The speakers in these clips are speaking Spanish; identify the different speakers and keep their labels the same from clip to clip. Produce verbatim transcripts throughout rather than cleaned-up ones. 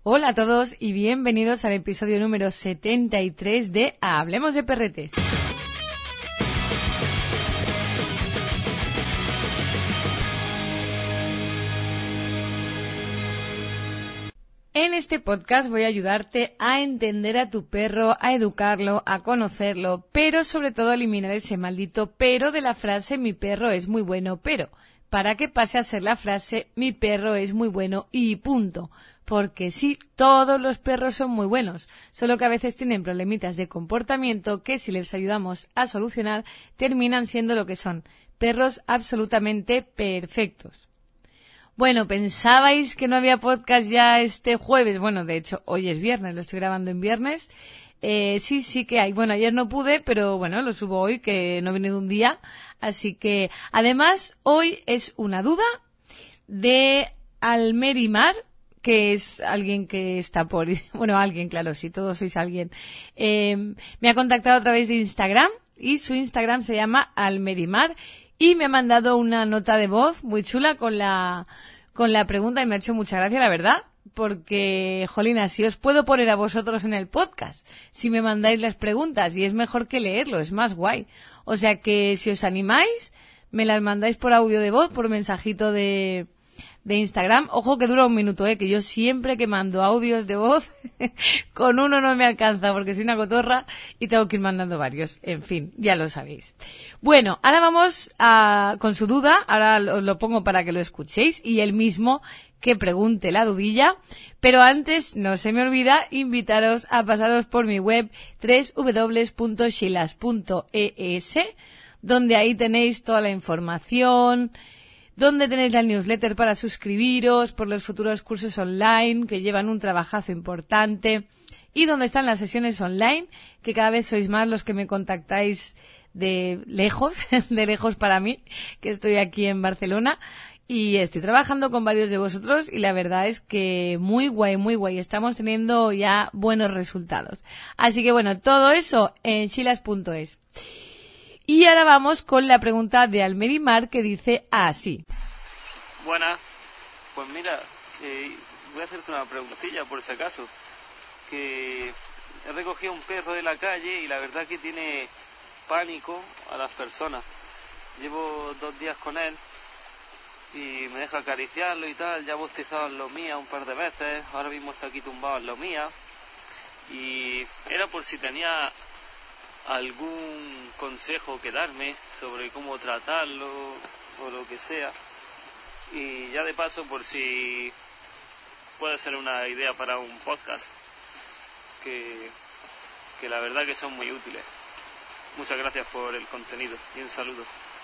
Speaker 1: Hola a todos y bienvenidos al episodio número setenta y tres de Hablemos de Perretes. En este podcast voy a ayudarte a entender a tu perro, a educarlo, a conocerlo, pero sobre todo a eliminar ese maldito pero de la frase mi perro es muy bueno, pero para que pase a ser la frase mi perro es muy bueno y punto. Porque sí, todos los perros son muy buenos, solo que a veces tienen problemitas de comportamiento que si les ayudamos a solucionar terminan siendo lo que son, perros absolutamente perfectos. Bueno, ¿pensabais que no había podcast ya este jueves? Bueno, de hecho, hoy es viernes, lo estoy grabando en viernes. Eh, sí, sí que hay. Bueno, ayer no pude, pero bueno, lo subo hoy, que no he venido un día. Así que, además, hoy es una duda de Almerimar, que es alguien que está por... Bueno, alguien, claro, si todos sois alguien. Eh, me ha contactado a través de Instagram y su Instagram se llama Almerimar y me ha mandado una nota de voz muy chula con la, con la pregunta y me ha hecho mucha gracia, la verdad, porque, jolina, si os puedo poner a vosotros en el podcast, si me mandáis las preguntas y es mejor que leerlo, es más guay. O sea que si os animáis, me las mandáis por audio de voz, por mensajito de... de Instagram. Ojo que dura un minuto, eh, que yo siempre que mando audios de voz, con uno no me alcanza porque soy una cotorra y tengo que ir mandando varios. En fin, ya lo sabéis. Bueno, ahora vamos a, con su duda, ahora os lo pongo para que lo escuchéis y él mismo que pregunte la dudilla, pero antes, no se me olvida, invitaros a pasaros por mi web doble u doble u doble u punto shilas punto e s, donde ahí tenéis toda la información, donde tenéis la newsletter para suscribiros por los futuros cursos online que llevan un trabajazo importante y donde están las sesiones online, que cada vez sois más los que me contactáis de lejos, de lejos para mí, que estoy aquí en Barcelona y estoy trabajando con varios de vosotros y la verdad es que muy guay, muy guay, estamos teniendo ya buenos resultados. Así que bueno, todo eso en shilas punto es. Y ahora vamos con la pregunta de Almerimar que dice así.
Speaker 2: Buenas, pues mira, eh, voy a hacerte una preguntilla por si acaso. Que he recogido un perro de la calle y la verdad que tiene pánico a las personas. Llevo dos días con él y me deja acariciarlo y tal, ya ha bostezado en lo mía un par de veces, ahora mismo está aquí tumbado en lo mía. Y era por si tenía algún consejo que darme sobre cómo tratarlo o lo que sea, y ya de paso por si puede ser una idea para un podcast que, que la verdad que son muy útiles. Muchas gracias por el contenido y un saludo.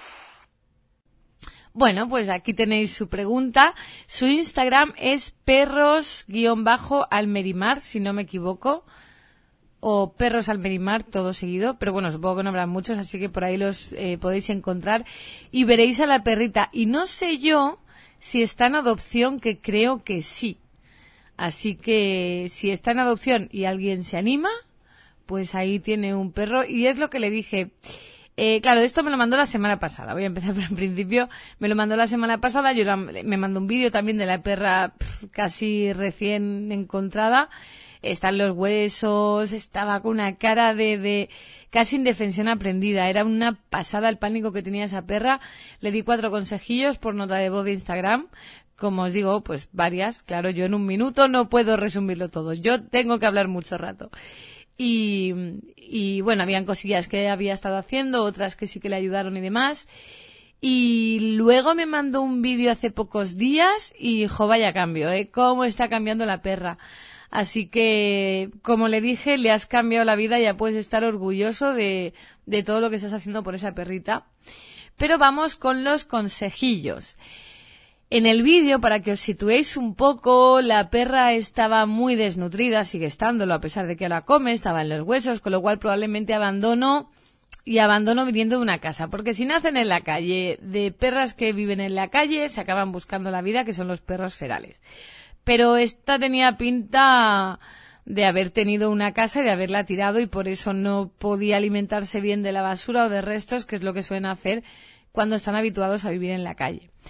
Speaker 1: Bueno, pues aquí tenéis su pregunta. Su Instagram es perros-almerimar, si no me equivoco, o Perros Almerimar, todo seguido, pero bueno, supongo que no habrá muchos, así que por ahí los eh, podéis encontrar y veréis a la perrita. Y no sé yo si está en adopción, que creo que sí. Así que si está en adopción y alguien se anima, pues ahí tiene un perro. Y es lo que le dije. Eh, claro, esto me lo mandó la semana pasada. Voy a empezar por el principio. Me lo mandó la semana pasada. Yo la, me mandó un vídeo también de la perra pff, casi recién encontrada. Están los huesos, estaba con una cara de, de casi indefensión aprendida. Era una pasada el pánico que tenía esa perra. Le di cuatro consejillos por nota de voz de Instagram. Como os digo, pues varias. Claro, yo en un minuto no puedo resumirlo todo. Yo tengo que hablar mucho rato. Y, y bueno, habían cosillas que había estado haciendo, otras que sí que le ayudaron y demás. Y luego me mandó un vídeo hace pocos días y, jo, vaya cambio, ¿eh? Cómo está cambiando la perra. Así que, como le dije, le has cambiado la vida y ya puedes estar orgulloso de, de todo lo que estás haciendo por esa perrita. Pero vamos con los consejillos. En el vídeo, para que os situéis un poco, la perra estaba muy desnutrida, sigue estándolo a pesar de que la come, estaba en los huesos, con lo cual probablemente abandonó y abandonó viniendo de una casa. Porque si nacen en la calle, de perras que viven en la calle, se acaban buscando la vida, que son los perros ferales. Pero esta tenía pinta de haber tenido una casa y de haberla tirado y por eso no podía alimentarse bien de la basura o de restos, que es lo que suelen hacer cuando están habituados a vivir en la calle.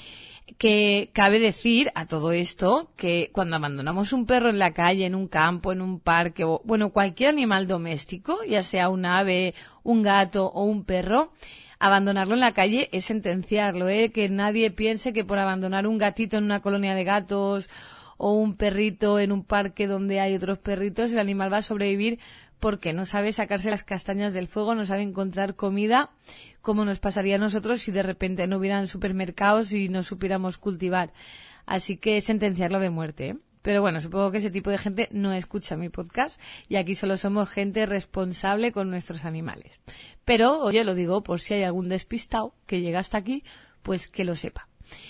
Speaker 1: Que cabe decir a todo esto que cuando abandonamos un perro en la calle, en un campo, en un parque, o bueno, cualquier animal doméstico, ya sea un ave, un gato o un perro, abandonarlo en la calle es sentenciarlo, ¿eh? Que nadie piense que por abandonar un gatito en una colonia de gatos o un perrito en un parque donde hay otros perritos, el animal va a sobrevivir porque no sabe sacarse las castañas del fuego, no sabe encontrar comida, como nos pasaría a nosotros si de repente no hubieran supermercados y no supiéramos cultivar. Así que sentenciarlo de muerte, ¿eh? Pero bueno, supongo que ese tipo de gente no escucha mi podcast y aquí solo somos gente responsable con nuestros animales. Pero, oye, lo digo por si hay algún despistado que llega hasta aquí, pues que lo sepa.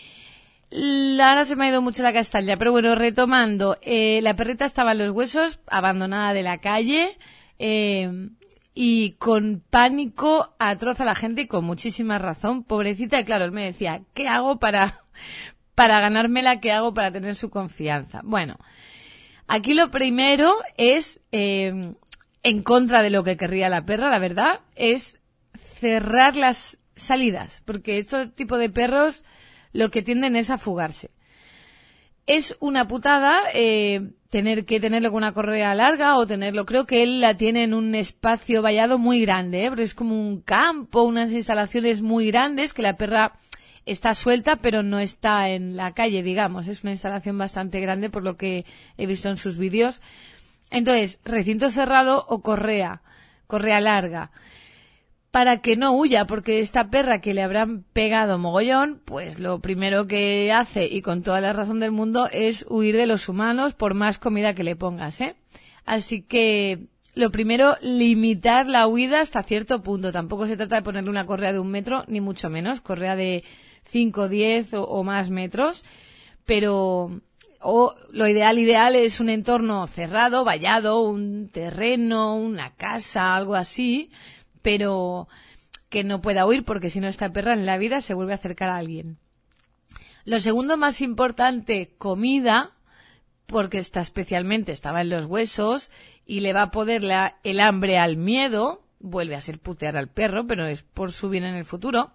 Speaker 1: Ahora se me ha ido mucho la castaña, pero bueno, retomando, eh, la perrita estaba en los huesos, abandonada de la calle, eh, y con pánico atroz a la gente y con muchísima razón, pobrecita, y claro, él me decía, ¿qué hago para, para ganármela? ¿Qué hago para tener su confianza? Bueno, aquí lo primero es, eh, en contra de lo que querría la perra, la verdad, es cerrar las salidas, porque este tipo de perros lo que tienden es a fugarse. Es una putada eh, tener que tenerlo con una correa larga o tenerlo, creo que él la tiene en un espacio vallado muy grande, ¿eh? Pero es como un campo, unas instalaciones muy grandes que la perra está suelta pero no está en la calle, digamos. Es una instalación bastante grande por lo que he visto en sus vídeos. Entonces, recinto cerrado o correa, correa larga. Para que no huya, porque esta perra que le habrán pegado mogollón, pues lo primero que hace, y con toda la razón del mundo, es huir de los humanos por más comida que le pongas, ¿eh? Así que, lo primero, limitar la huida hasta cierto punto. Tampoco se trata de ponerle una correa de un metro, ni mucho menos, correa de cinco, diez o, o más metros, pero o lo ideal, ideal es un entorno cerrado, vallado, un terreno, una casa, algo así, pero que no pueda huir porque si no esta perra en la vida se vuelve a acercar a alguien. Lo segundo más importante, comida, porque está especialmente, estaba en los huesos y le va a poder la, el hambre al miedo, vuelve a ser putear al perro, pero es por su bien en el futuro.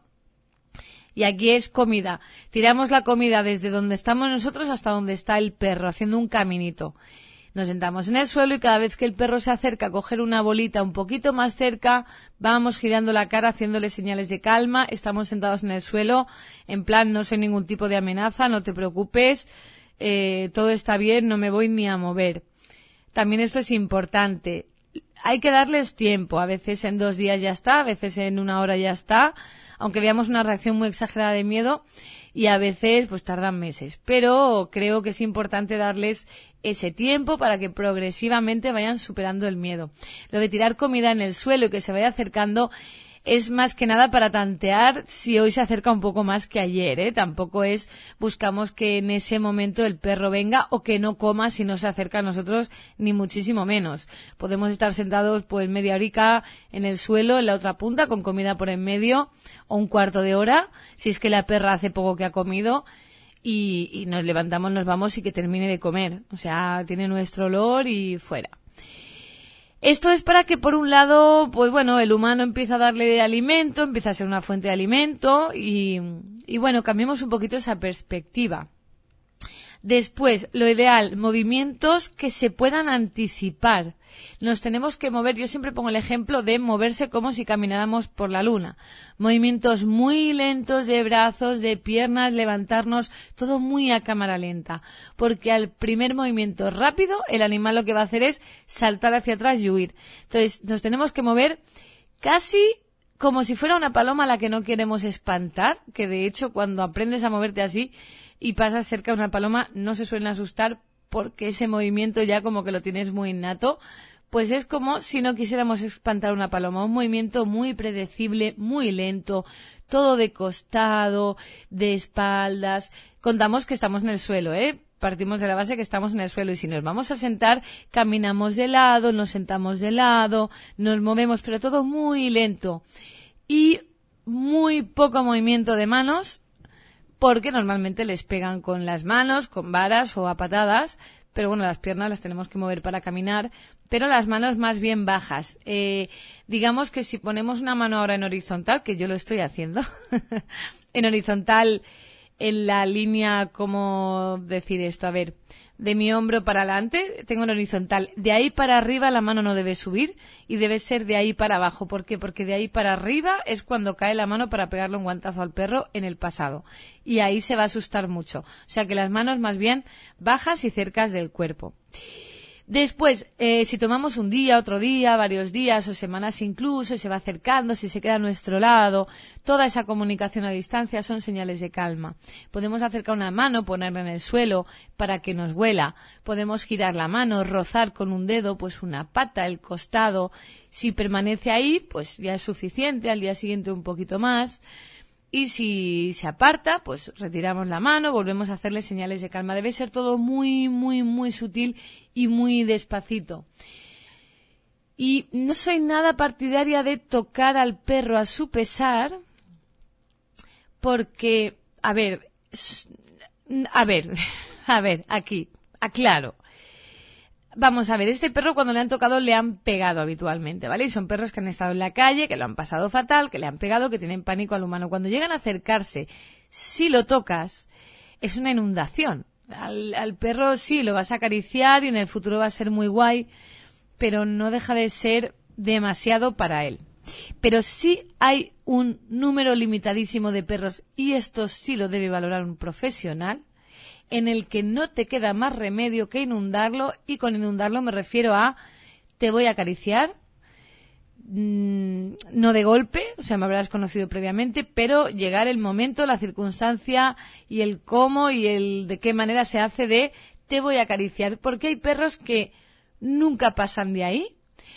Speaker 1: Y aquí es comida. Tiramos la comida desde donde estamos nosotros hasta donde está el perro, haciendo un caminito. Nos sentamos en el suelo y cada vez que el perro se acerca a coger una bolita un poquito más cerca, vamos girando la cara haciéndole señales de calma. Estamos sentados en el suelo, en plan no soy ningún tipo de amenaza, no te preocupes, eh, todo está bien, no me voy ni a mover. También esto es importante. Hay que darles tiempo, a veces en dos días ya está, a veces en una hora ya está, aunque veamos una reacción muy exagerada de miedo y a veces pues tardan meses. Pero creo que es importante darles ese tiempo para que progresivamente vayan superando el miedo. Lo de tirar comida en el suelo y que se vaya acercando es más que nada para tantear si hoy se acerca un poco más que ayer, ¿eh? Tampoco es buscamos que en ese momento el perro venga o que no coma si no se acerca a nosotros, ni muchísimo menos. Podemos estar sentados pues media horica en el suelo, en la otra punta, con comida por en medio, o un cuarto de hora, si es que la perra hace poco que ha comido, y, y nos levantamos, nos vamos y que termine de comer. O sea, tiene nuestro olor y fuera. Esto es para que, por un lado, pues bueno, el humano empieza a darle alimento, empieza a ser una fuente de alimento y, y bueno, cambiemos un poquito esa perspectiva. Después, lo ideal, movimientos que se puedan anticipar. Nos tenemos que mover, yo siempre pongo el ejemplo de moverse como si camináramos por la luna. Movimientos muy lentos de brazos, de piernas, levantarnos, todo muy a cámara lenta. Porque al primer movimiento rápido, el animal lo que va a hacer es saltar hacia atrás y huir. Entonces, nos tenemos que mover casi como si fuera una paloma a la que no queremos espantar, que de hecho cuando aprendes a moverte así y pasas cerca de una paloma no se suelen asustar porque ese movimiento ya como que lo tienes muy innato, pues es como si no quisiéramos espantar una paloma, un movimiento muy predecible, muy lento, todo de costado, de espaldas. Contamos que estamos en el suelo, ¿eh? Partimos de la base que estamos en el suelo y si nos vamos a sentar, caminamos de lado, nos sentamos de lado, nos movemos, pero todo muy lento y muy poco movimiento de manos, porque normalmente les pegan con las manos, con varas o a patadas, pero bueno, las piernas las tenemos que mover para caminar, pero las manos más bien bajas. Eh, digamos que si ponemos una mano ahora en horizontal, que yo lo estoy haciendo, en horizontal en la línea, ¿cómo decir esto? A ver, de mi hombro para adelante, tengo en horizontal. De ahí para arriba la mano no debe subir y debe ser de ahí para abajo. ¿Por qué? Porque de ahí para arriba es cuando cae la mano para pegarle un guantazo al perro en el pasado. Y ahí se va a asustar mucho. O sea que las manos más bien bajas y cercas del cuerpo. Después, eh, si tomamos un día, otro día, varios días o semanas incluso, y se va acercando, si se queda a nuestro lado, toda esa comunicación a distancia son señales de calma. Podemos acercar una mano, ponerla en el suelo para que nos huela. Podemos girar la mano, rozar con un dedo, pues una pata, el costado. Si permanece ahí, pues ya es suficiente, al día siguiente un poquito más. Y si se aparta, pues retiramos la mano, volvemos a hacerle señales de calma. Debe ser todo muy, muy, muy sutil y muy despacito. Y no soy nada partidaria de tocar al perro a su pesar, porque, a ver, a ver, a ver, aquí, aclaro. Vamos a ver, este perro cuando le han tocado le han pegado habitualmente, ¿vale? Y son perros que han estado en la calle, que lo han pasado fatal, que le han pegado, que tienen pánico al humano. Cuando llegan a acercarse, si lo tocas, es una inundación. Al, al perro sí, lo vas a acariciar y en el futuro va a ser muy guay, pero no deja de ser demasiado para él. Pero sí hay un número limitadísimo de perros, y esto sí lo debe valorar un profesional, en el que no te queda más remedio que inundarlo, y con inundarlo me refiero a te voy a acariciar, mmm, no de golpe, o sea, me habrás conocido previamente, pero llegar el momento, la circunstancia y el cómo y el de qué manera se hace de te voy a acariciar, porque hay perros que nunca pasan de ahí,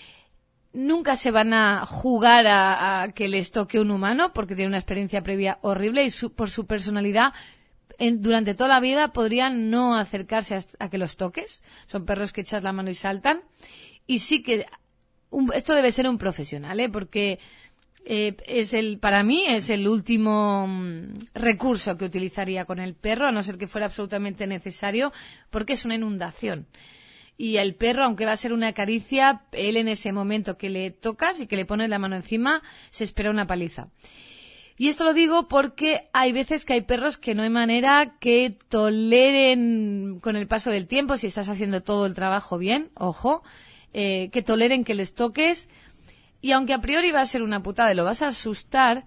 Speaker 1: nunca se van a jugar a, a que les toque un humano porque tienen una experiencia previa horrible y su, por su personalidad En, durante toda la vida podrían no acercarse a, a que los toques. Son perros que echas la mano y saltan. Y sí que un, esto debe ser un profesional, ¿eh? Porque eh, es el, para mí es el último um, recurso que utilizaría con el perro, a no ser que fuera absolutamente necesario, porque es una inundación. Y el perro, aunque va a ser una caricia, él en ese momento que le tocas y que le pones la mano encima, se espera una paliza. Y esto lo digo porque hay veces que hay perros que no hay manera que toleren con el paso del tiempo, si estás haciendo todo el trabajo bien, ojo, eh, que toleren que les toques. Y aunque a priori va a ser una putada y lo vas a asustar,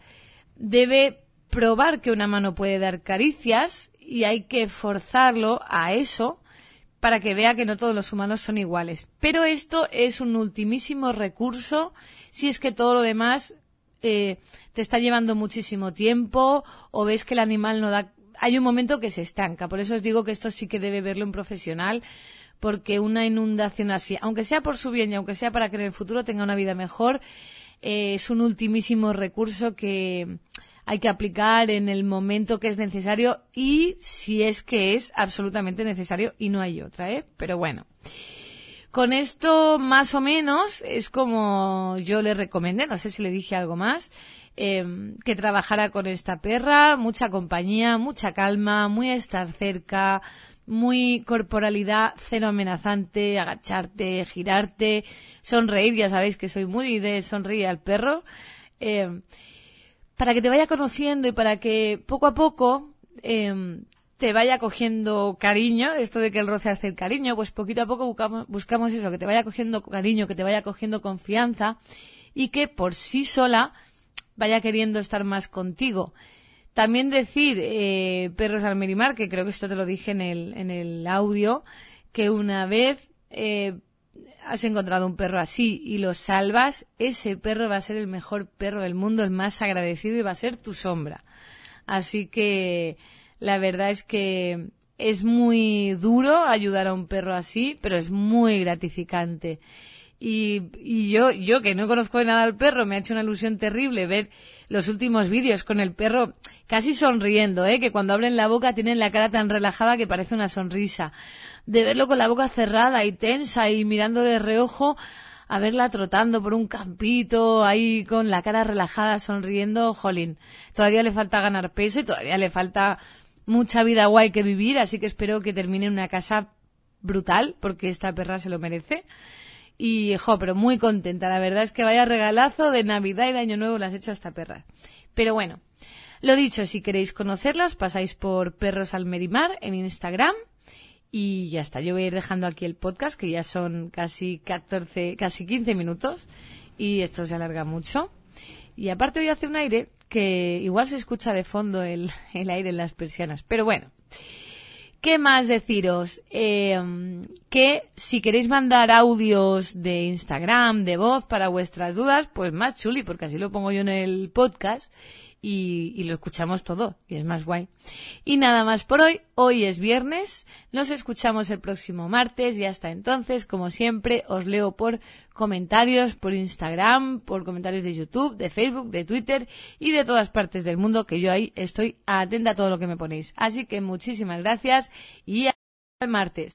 Speaker 1: debe probar que una mano puede dar caricias y hay que forzarlo a eso para que vea que no todos los humanos son iguales. Pero esto es un ultimísimo recurso si es que todo lo demás Eh, te está llevando muchísimo tiempo o ves que el animal no da... Hay un momento que se estanca. Por eso os digo que esto sí que debe verlo un profesional, porque una inundación así, aunque sea por su bien y aunque sea para que en el futuro tenga una vida mejor, eh, es un ultimísimo recurso que hay que aplicar en el momento que es necesario y si es que es absolutamente necesario y no hay otra, ¿eh? Pero bueno. Con esto, más o menos, es como yo le recomendé, no sé si le dije algo más, eh, que trabajara con esta perra, mucha compañía, mucha calma, muy a estar cerca, muy corporalidad, cero amenazante, agacharte, girarte, sonreír, ya sabéis que soy muy de sonreír al perro, eh, para que te vaya conociendo y para que poco a poco... Eh, te vaya cogiendo cariño, esto de que el roce hace el cariño, pues poquito a poco buscamos, buscamos eso, que te vaya cogiendo cariño, que te vaya cogiendo confianza y que por sí sola vaya queriendo estar más contigo. También decir, eh, perros al mirimar, que creo que esto te lo dije en el, en el audio, que una vez eh, has encontrado un perro así y lo salvas, ese perro va a ser el mejor perro del mundo, el más agradecido y va a ser tu sombra. Así que... La verdad es que es muy duro ayudar a un perro así, pero es muy gratificante. Y, y yo, yo que no conozco de nada al perro, me ha hecho una ilusión terrible ver los últimos vídeos con el perro casi sonriendo, ¿eh? Que cuando abren la boca tienen la cara tan relajada que parece una sonrisa. De verlo con la boca cerrada y tensa y mirando de reojo, a verla trotando por un campito, ahí con la cara relajada, sonriendo, jolín. Todavía le falta ganar peso y todavía le falta... mucha vida guay que vivir, así que espero que termine en una casa brutal, porque esta perra se lo merece. Y, jo, pero muy contenta. La verdad es que vaya regalazo de Navidad y de Año Nuevo le has hecho a esta perra. Pero bueno, Lo dicho, si queréis conocerlos, pasáis por Perros al Merimar en Instagram. Y ya está, yo voy a ir dejando aquí el podcast, que ya son casi catorce, casi quince minutos. Y esto se alarga mucho. Y aparte voy a hacer un aire que igual se escucha de fondo el, el aire en las persianas. Pero bueno, ¿qué más deciros? Eh, que si queréis mandar audios de Instagram, de voz para vuestras dudas, pues más chuli, porque así lo pongo yo en el podcast y, y lo escuchamos todo y es más guay. Y nada más por hoy. Hoy es viernes. Nos escuchamos el próximo martes y hasta entonces, como siempre, os leo por comentarios, por Instagram, por comentarios de YouTube, de Facebook, de Twitter y de todas partes del mundo, que yo ahí estoy atenta a todo lo que me ponéis. Así que muchísimas gracias y hasta el martes.